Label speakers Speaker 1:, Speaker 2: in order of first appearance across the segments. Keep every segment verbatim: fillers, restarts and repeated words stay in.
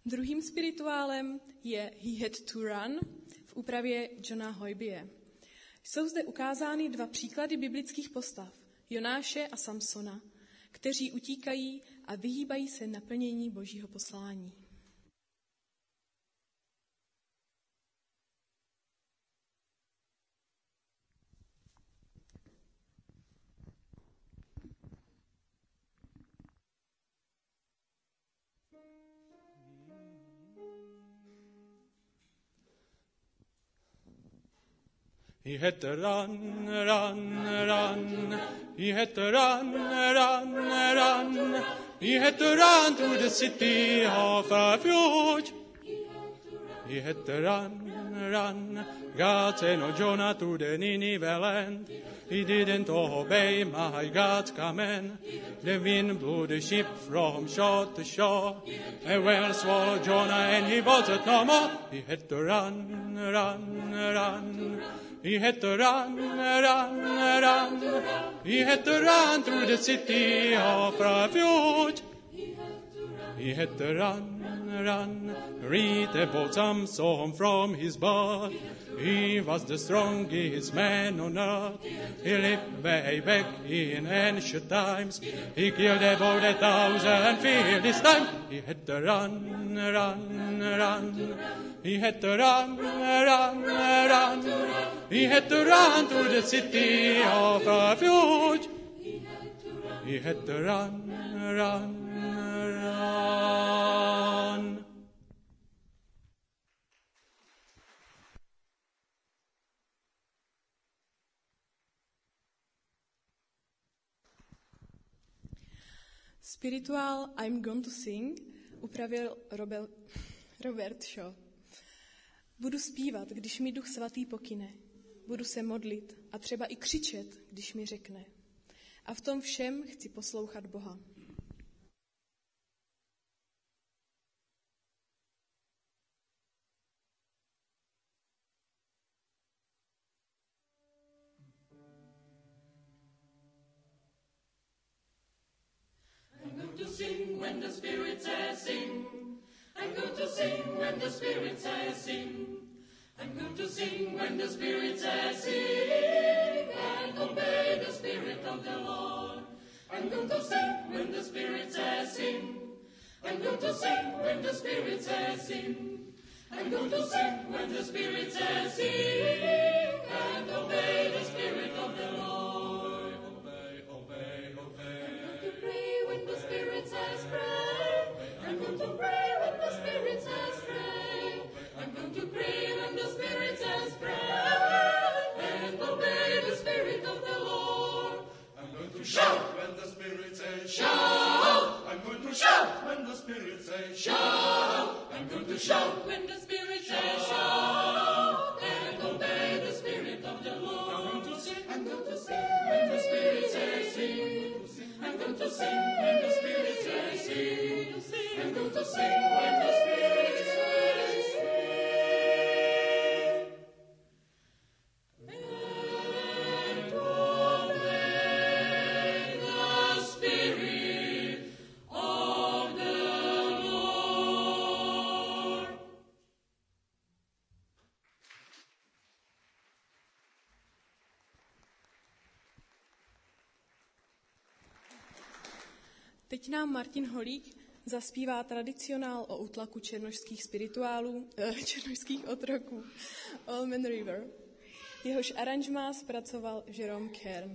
Speaker 1: Druhým spirituálem je He Had to Run v úpravě Johna Hoybie. Jsou zde ukázány dva příklady biblických postav, Jonáše a Samsona, kteří utíkají a vyhýbají se naplnění Božího poslání.
Speaker 2: He had to run, run, run. He had to run, run, run. He had to run to the city of refuge. He had to run, run. God sent Jonah to the Nineveh land. He didn't obey my God's command. The wind blew the ship from shore to shore. A whale swallowed Jonah and he wasn't no more. He had to run, run, run. He had to run, run, run. He had to run to the city of refuge. He had to run, run. Read about Samson from his birth. He was the strongest man on earth. He lived way back in ancient times. He killed about a thousand Philistines. He had to run, run, run. He had to run, run, run. He had to run to the city of refuge. He had to run, run, run.
Speaker 1: Spirituál I'm Going to Sing upravil Robert, Robert Shaw. Budu zpívat, když mi Duch Svatý pokyne. Budu se modlit a třeba i křičet, když mi řekne. A v tom všem chci poslouchat Boha.
Speaker 3: I'm going to sing when the Spirit says sing. I'm going to sing when the Spirit says sing. I'm going to sing when the Spirit says sing, and obey the Spirit of the Lord. I'm going to sing when the Spirit says sing. I'm going to sing when the Spirit says sing. I'm going to sing when the Spirit says sing, and obey the Spirit of the Lord. Obey, obey, obey. I'm going to pray when the Spirit says pray. I'm going to pray when the Spirit says pray. I'm going to pray when the Spirit says pray, and obey the Spirit of the Lord.
Speaker 4: I'm going to shout when the Spirit says shout. I'm going to shout when the Spirit says shout.
Speaker 3: I'm going to shout when the Spirit says shout, and obey the Spirit of the Lord. I'm going to sing, I'm going to sing when the Spirit says sing. I'm going to sing when the Spirit says sing. I'm going to sing when the Spirit says sing. And obey the Spirit of the Lord.
Speaker 1: Teď nám Martin Holík zaspívá tradicionál o útlaku černošských spirituálů, eh, černošských otroků Allman River. Jehož aranžmá zpracoval Jerome Kern.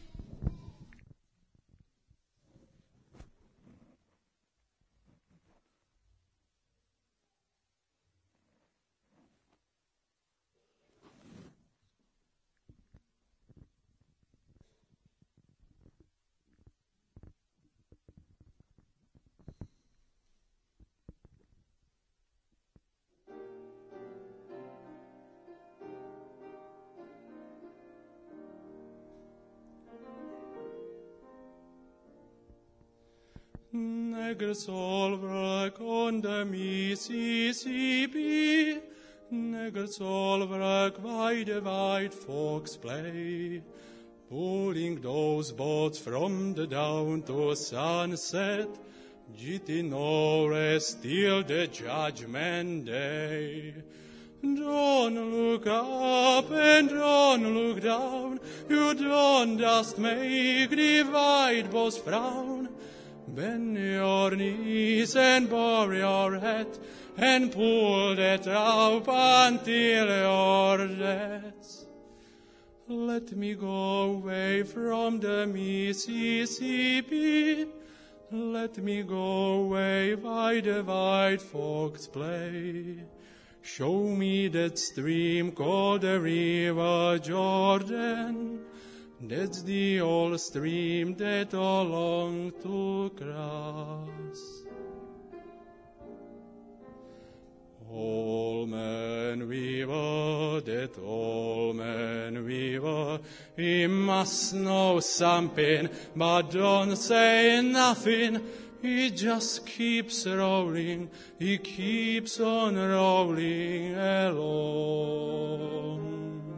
Speaker 2: Negress all wreck on the Mississippi, Negress all wreck by the white folks play, pulling those boats from the down to sunset, Giti knowest till the judgment day. Don't look up and don't look down. You don't just make divide both frown. Bend your knees and bow your head and pull that rope until your death. Let me go away from the Mississippi. Let me go away by the white folks play. Show me that stream called the River Jordan. That's the old stream that I long to cross. Old man weaver, that old man weaver, he must know something, but don't say nothing. He just keeps rolling, he keeps on rolling along.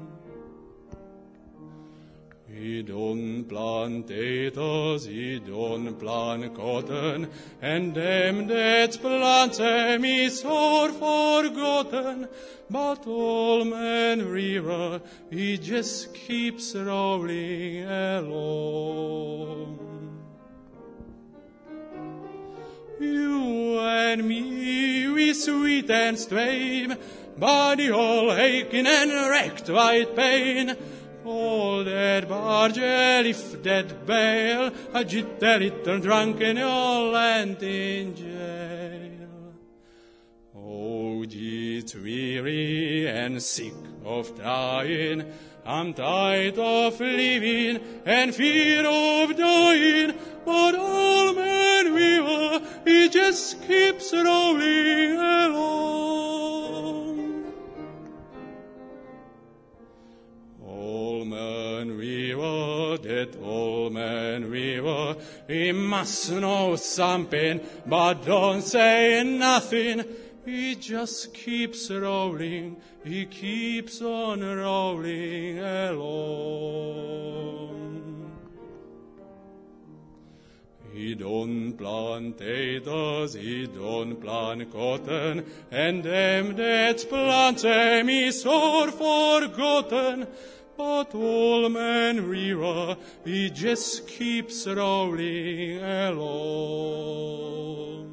Speaker 2: He don't plant potatoes, he don't plant cotton, and them that plant them is all forgotten. But old man River, he just keeps rolling along. You and me, we sweet and stream, body all aching and wrecked white pain. All that barge, lift that bale, a jitter little drunken, all land in jail. Oh, it's weary and sick of trying, I'm tired of living and fear of dying, but old man Weaver, he just keeps rolling along. Old man Weaver, that old man Weaver, he must know something, but don't say nothing. He just keeps rolling, he keeps on rolling along. He don't plant potatoes, he don't plant cotton, and them that plant them is all forgotten. But old man Weaver, he just keeps rolling along.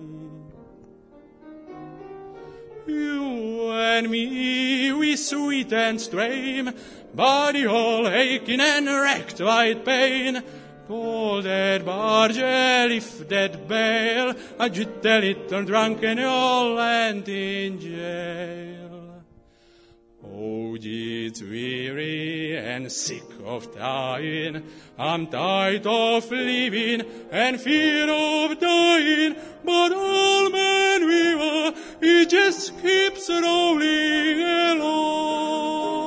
Speaker 2: You and me, we sweet and stream, body all aching and wrecked white pain. Pull that barge, lift that bale, a jitter little drunken, all land in jail. Oh, it's weary and sick of dying, I'm tired of living and fear of dying, but old man Weaver, he just keeps rolling along.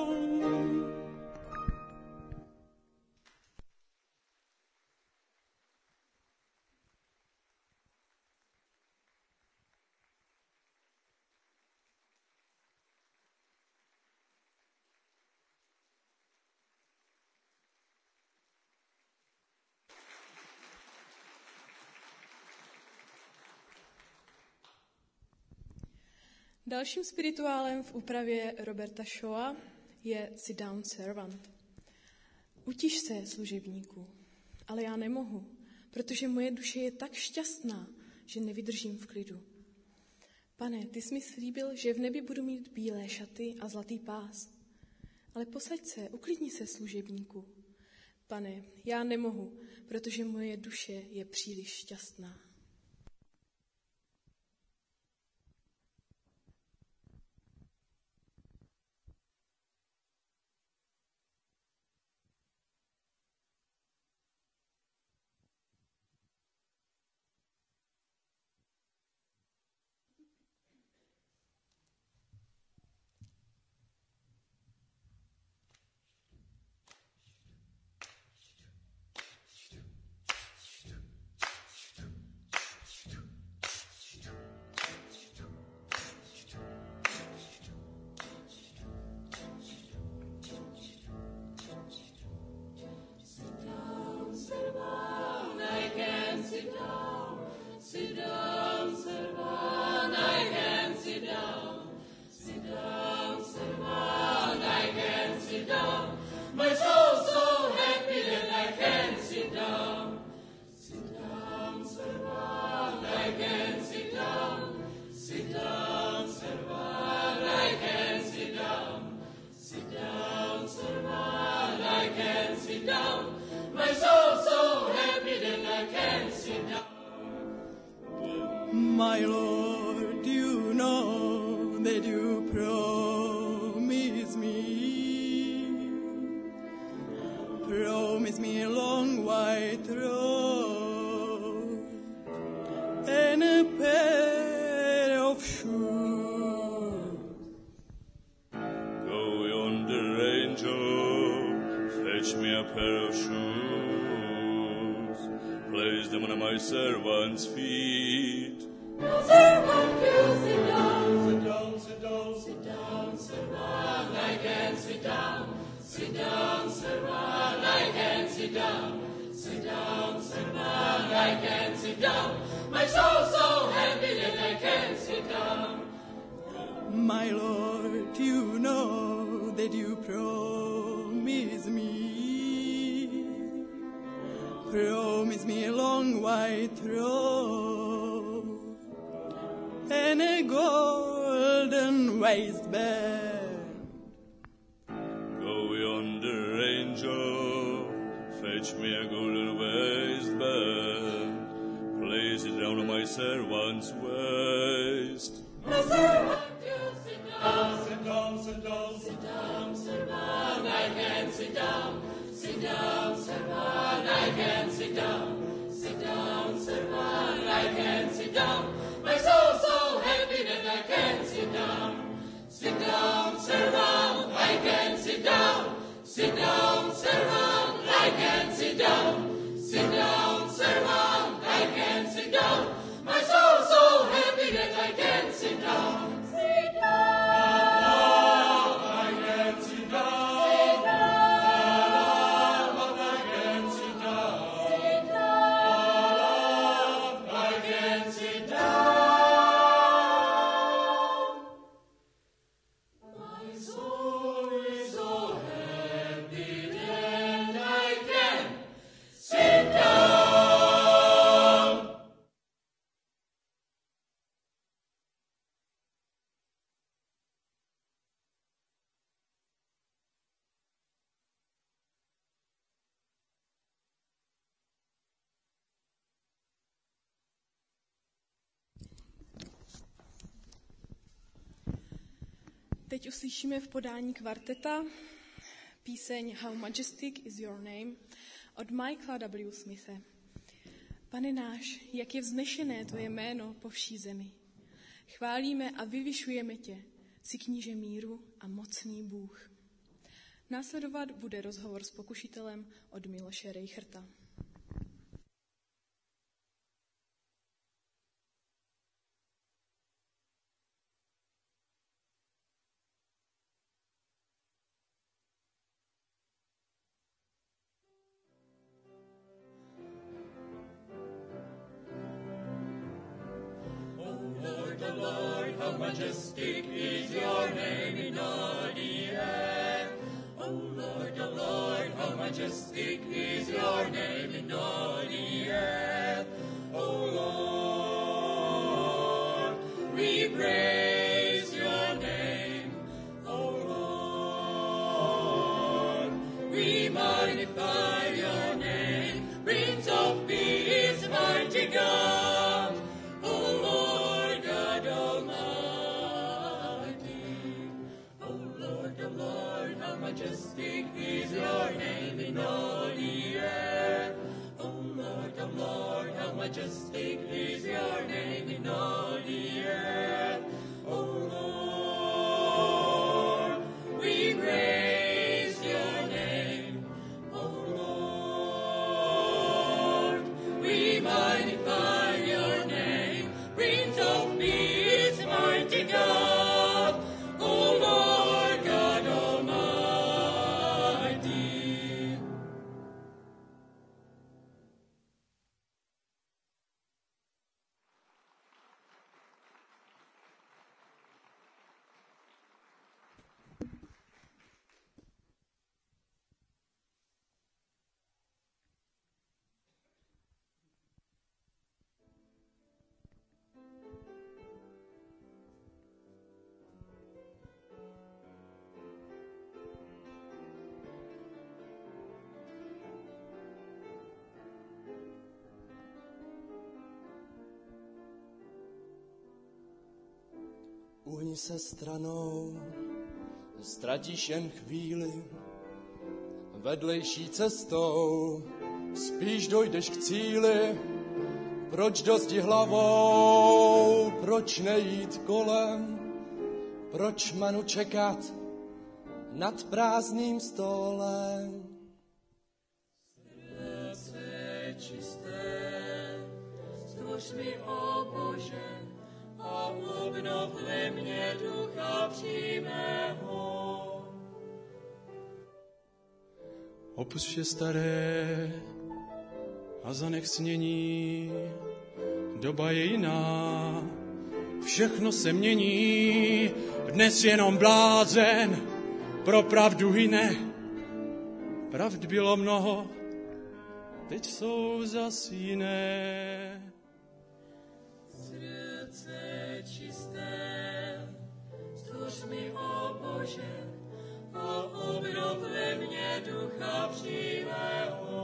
Speaker 1: Dalším spirituálem v úpravě Roberta Shawa je Sit down, servant. Utiš se, služebníku, ale já nemohu, protože moje duše je tak šťastná, že nevydržím v klidu. Pane, ty jsi mi slíbil, že v nebi budu mít bílé šaty a zlatý pás. Ale posaď se, uklidni se, služebníku. Pane, já nemohu, protože moje duše je příliš šťastná.
Speaker 3: My soul's so happy that I can sit down. Sit down, servant, I can sit down. Sit down, servant, I can sit down. Sit down, servant, I can sit down. My soul's so happy that I can sit down.
Speaker 5: My Lord, you know that you promise me, promise me a long white robe and a pair of shoes.
Speaker 4: Go yonder, angel, fetch me a pair of shoes. Place them on my servant's feet.
Speaker 3: Now, servant, you sit down.
Speaker 4: Sit down, sit down,
Speaker 3: Sit down, servant, I can sit down. Sit down, servant, I can sit down. Sit down, servant, I can sit down. My soul's so happy that I can sit down.
Speaker 5: My Lord, you know that you promise me, promise me a long white robe and a golden waistband.
Speaker 4: Go yonder, angel, fetch me a golden waistband. Place it down on my servant's waist.
Speaker 3: My servant, you sit down.
Speaker 4: Sit down, sit down,
Speaker 3: Sit down, servant, I can sit down. Sit down, servant, I can sit down. Sit down, servant, I can sit down. My soul's so happy that I can sit down. Sit down, servant, I can sit down. Sit down, servant, I can sit down. Sit down, servant, I can sit down. My soul's so happy that I can sit down. Sit down.
Speaker 4: I can sit down.
Speaker 3: Sit down.
Speaker 4: I can sit down.
Speaker 3: Sit down.
Speaker 4: I can sit
Speaker 3: My soul is so happy that I can sit down.
Speaker 1: Teď uslyšíme v podání kvarteta píseň How Majestic is Your Name od Michaela W. Smithe. Pane náš, jak je vznešené tvoje jméno po vší zemi. Chválíme a vyvyšujeme tě, jsi kníže míru a mocný Bůh. Následovat bude rozhovor s pokušitelem od Miloše Reicherta.
Speaker 3: How majestic is your name in all the earth. O Lord, O Lord, how majestic is your name in all the earth. O Lord, we praise your name. O Lord, we magnify your name. Prince of Peace, mighty God. O Lord God Almighty. O Lord, O Lord, how majestic is your name in all the earth. O Lord, O Lord, how majestic is your name in all the earth. O Lord, we praise your name. O Lord, we magnify your name. Prince of Peace, mighty God. O Lord God Almighty.
Speaker 6: Ohni se stranou, ztratíš jen chvíli, vedlejší cestou, spíš dojdeš k cíli. Proč do zdi hlavou, proč nejít kolem, proč manu čekat nad prázdným stolem?
Speaker 3: Srdce čisté, stvoř mi, o Bože, a obnov ve mně ducha přímého.
Speaker 2: Opusť vše staré a zanech snění. Doba je jiná, všechno se mění. Dnes jenom blázen pro pravdu hyne. Pravd bylo mnoho, teď jsou zas jiné.
Speaker 3: Srdce čisté, stvoř mi, o Bože, a obnov ve mně ducha přímého.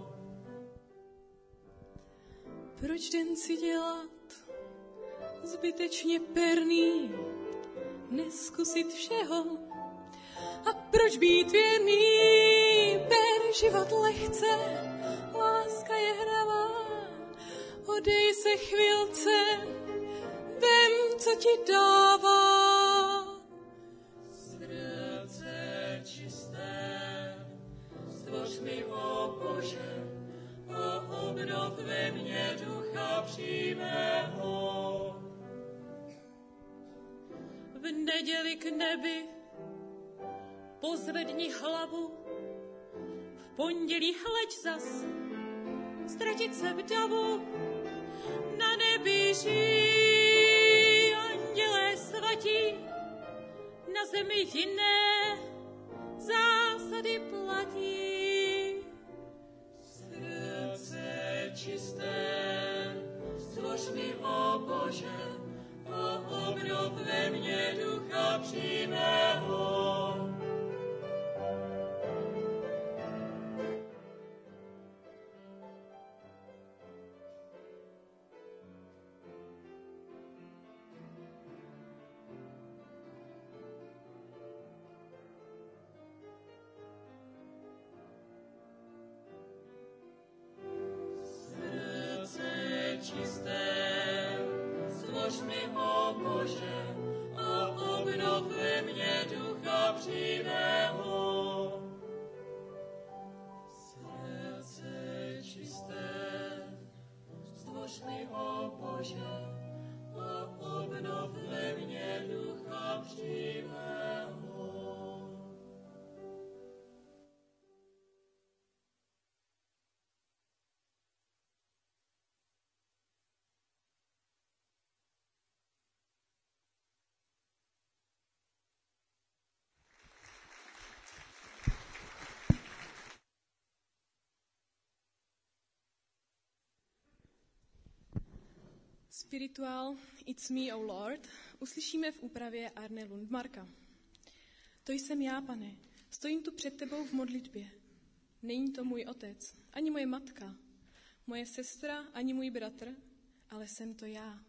Speaker 1: Proč den si dělat zbytečně perný, neskusit všeho? A proč být věrný, ber život lehce, láska je hravá, odej se chvilce, vem, co ti dává.
Speaker 3: Srdce čisté, stvoř mi, o Bože, a obnov ve mně ducha přímého.
Speaker 7: V neděli k nebi pozvedni hlavu, v pondělí hleď zas, ztratit se v davu, na nebi žijí andělé svatí, na zemi jiné zásady platí.
Speaker 3: Srdce čisté, stvoř mi, o Bože, a obnov ve mně ducha přímého.
Speaker 1: Spirituál It's Me, O Lord uslyšíme v úpravě Arne Lundmarka. To jsem já, Pane, stojím tu před tebou v modlitbě. Není to můj otec, ani moje matka, moje sestra, ani můj bratr, ale jsem to já.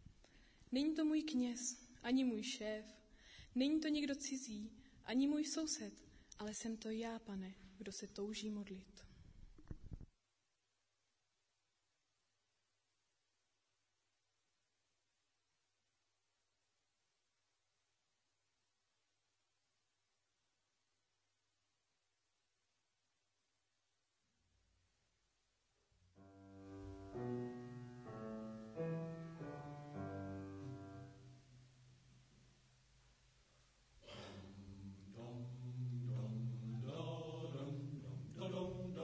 Speaker 1: Není to můj kněz, ani můj šéf, není to někdo cizí, ani můj soused, ale jsem to já, Pane, kdo se touží modlit.
Speaker 3: Dum, dum,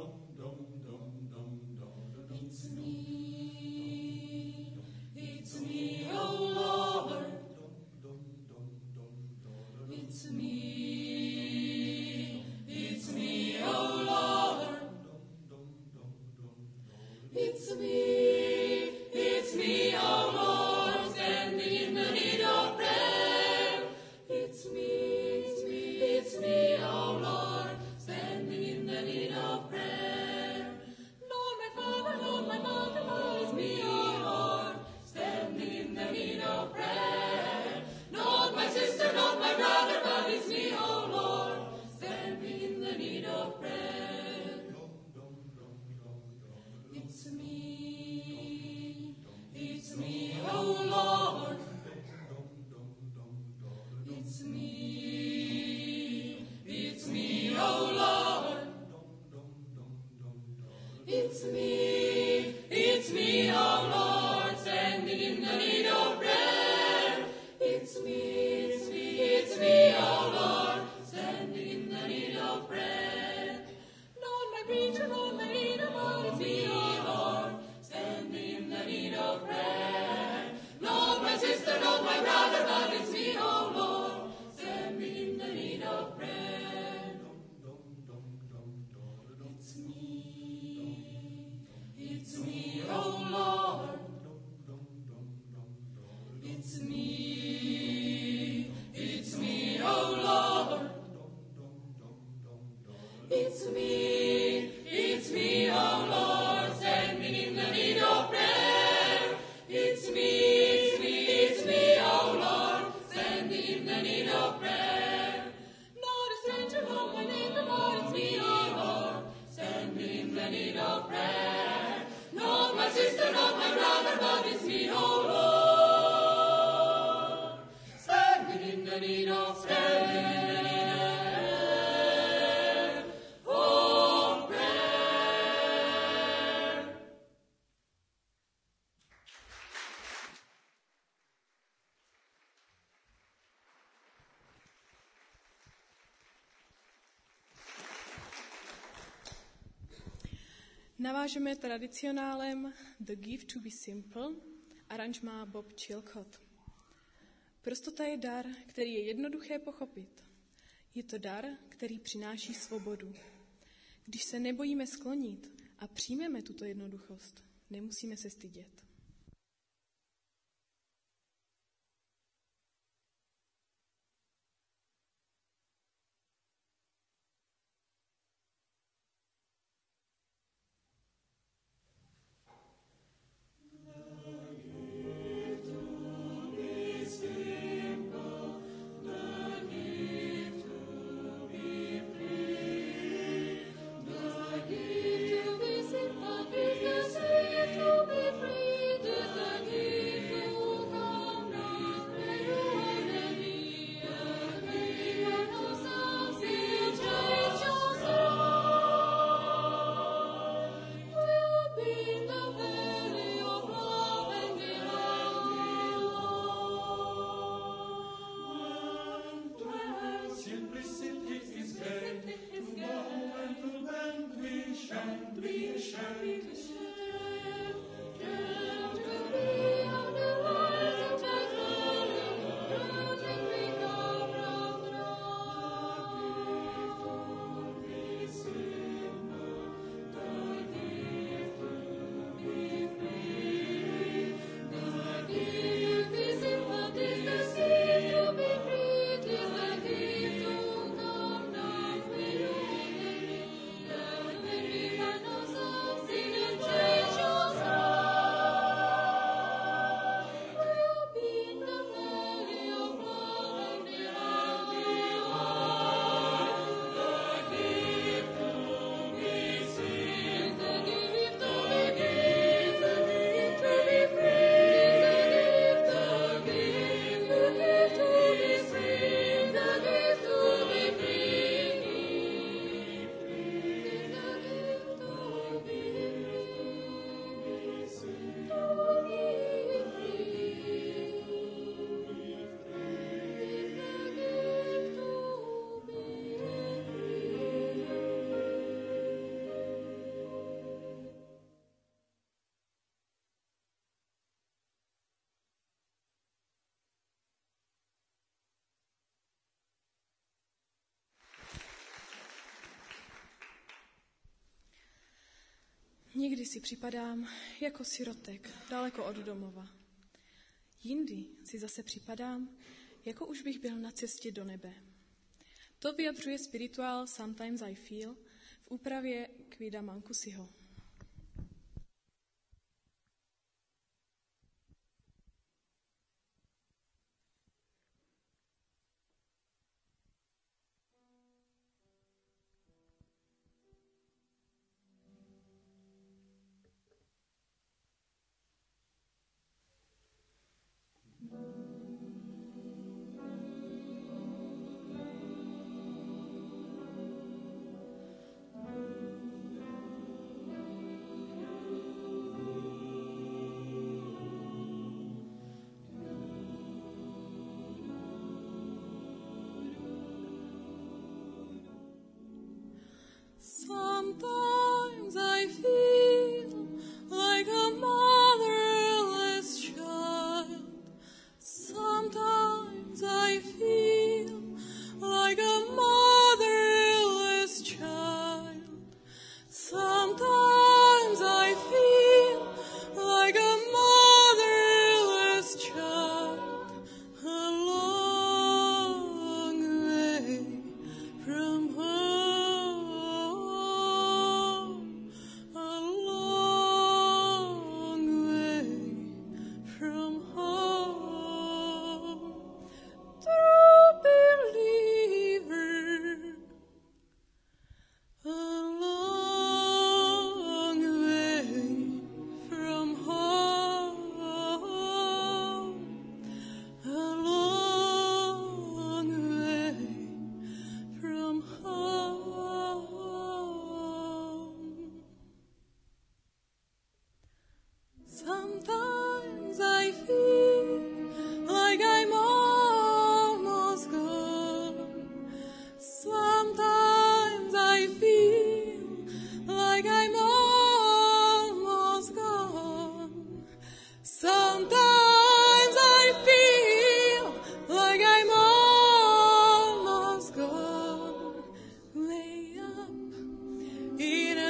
Speaker 3: It's me, it's me, oh Lord, standing in the need of prayer. It's me, it's me, it's me, oh Lord, standing in the need of prayer. Not my preacher, not my leader, but it's me, oh Lord, standing in the need of prayer. Not my sister, not my brother, but it's me, oh Lord, standing in the need of prayer. It's me, it's me, oh Lord. It's me, it's me, oh Lord. It's me, it's me, oh Lord, standing in the need of prayer. It's me, it's me, it's me, oh Lord, standing in the need of prayer. Not a stranger, not my neighbor, but it's me, oh Lord, standing in the need of prayer. Not my sister, not my brother, but it's me, oh Lord, standing in the need of prayer. Oh, prayer.
Speaker 1: Navážeme tradicionálem The Gift to be Simple, aranž má Bob Chilcott. Prostota je dar, který je jednoduché pochopit. Je to dar, který přináší svobodu. Když se nebojíme sklonit a přijmeme tuto jednoduchost, nemusíme se stydět. Někdy si připadám jako sirotek, daleko od domova. Jindy si zase připadám, jako už bych byl na cestě do nebe. To vyjadřuje spirituál Sometimes I Feel v úpravě Quida Mancusiho.
Speaker 3: Oh,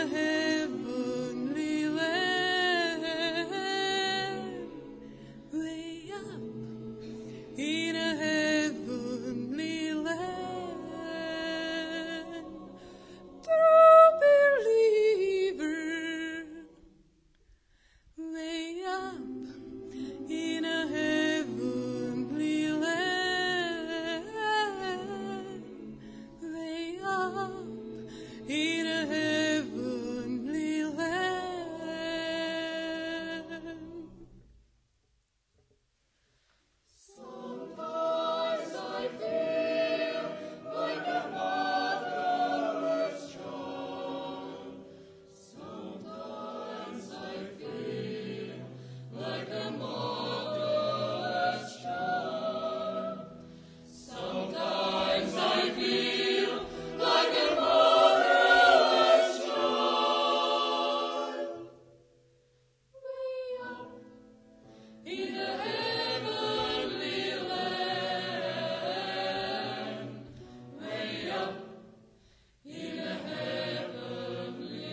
Speaker 1: heavenly land, way up in a heavenly land, true believer, way up in a heavenly land, way up in a heavenly land.
Speaker 3: Sometimes I feel like a motherless child. Sometimes I feel like a motherless child. Sometimes I feel like a motherless child. Way up in the heavenly land, way up in the heavenly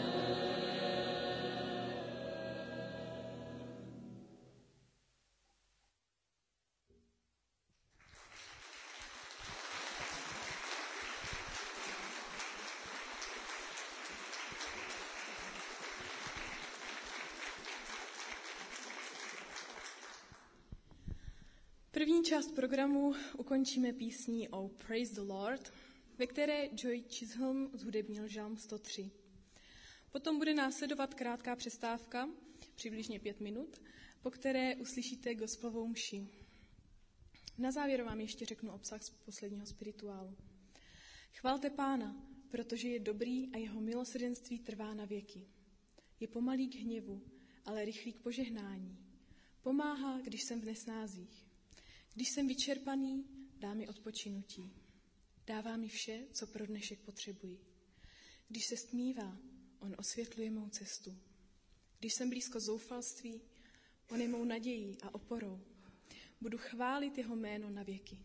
Speaker 1: První část programu ukončíme písní o Praise the Lord, ve které Joy Chisholm zhudebnil žalm sto tři. Potom bude následovat krátká přestávka, přibližně pět minut, po které uslyšíte gospelovou mši. Na závěr vám ještě řeknu obsah z posledního spirituálu. Chvalte Pána, protože je dobrý a jeho milosrdenství trvá na věky. Je pomalý k hněvu, ale rychlý k požehnání. Pomáhá, když jsem v nesnázích. Když jsem vyčerpaný, dá mi odpočinutí. Dává mi vše, co pro dnešek potřebuji. Když se stmívá, on osvětluje mou cestu. Když jsem blízko zoufalství, on je mou nadějí a oporou. Budu chválit jeho jméno na věky.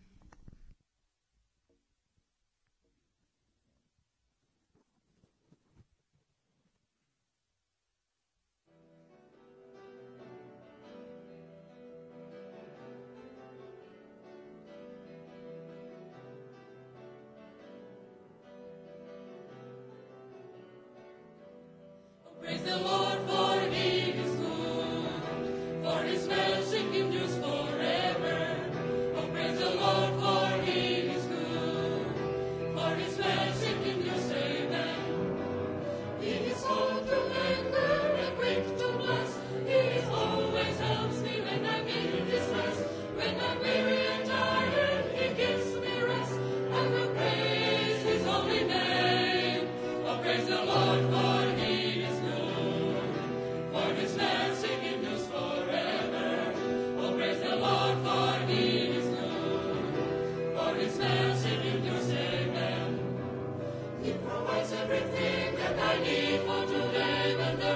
Speaker 3: Praise the Lord, for he is good, for his mercy endures forever. Oh, praise the Lord, for he is good, for his mercy endures amen. He is slow to anger and quick to bless. He always helps me when I'm in distress. When I'm weary and tired, he gives me rest. I will praise his holy name. Oh, praise the Lord, for he is good, for his mercy endures forever. Oh, praise the Lord, for he is good, for his mercy endures amen. He provides everything that I need for today when the